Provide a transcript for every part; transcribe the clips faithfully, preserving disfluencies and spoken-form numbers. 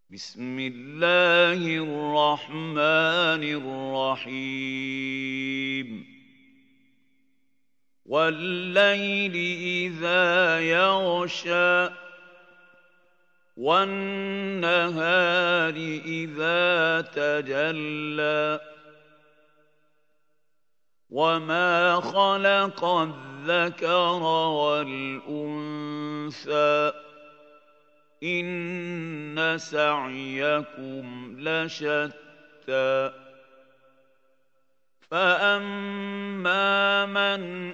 بسم الله الرحمن الرحيم والليل إذا يغشى والنهار إذا تجلى وما خلق الذكر والأنثى إن سعيكم لشتى فأما من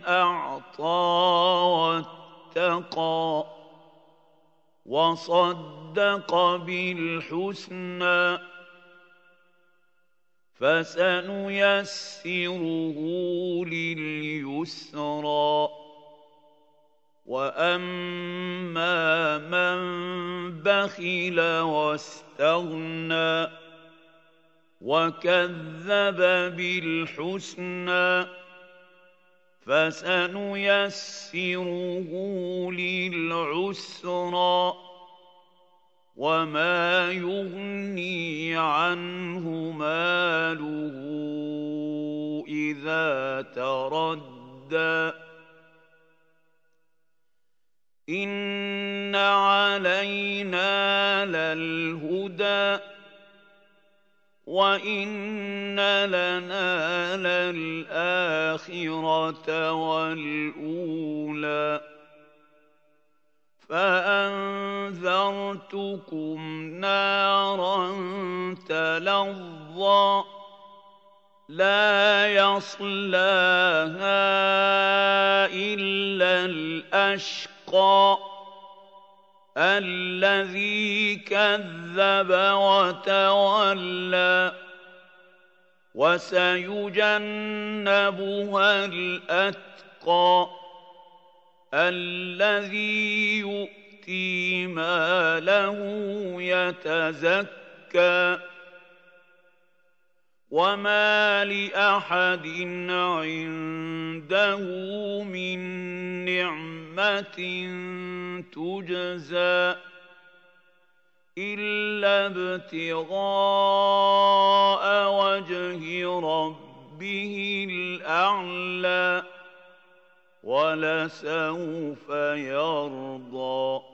أعطى واتقى وصدق بالحسنى فسنيسره لليسرى وأما من بخل واستغنى وكذب بالحسنى فسنيسره للعسرى وما يغني عنه ماله إذا تردى إن علينا للهدى وإن لنا للآخرة والأولى فأنذرتكم نارا تلظى لا يصلاها إلا الأشقى الذي كذب وتولى وسيجنبها الأتقى الذي يؤتي ماله يتزكى وما لأحد عنده من نعمة تجزى إلا ابتغاء وجه ربه الأعلى ولسوف يرضى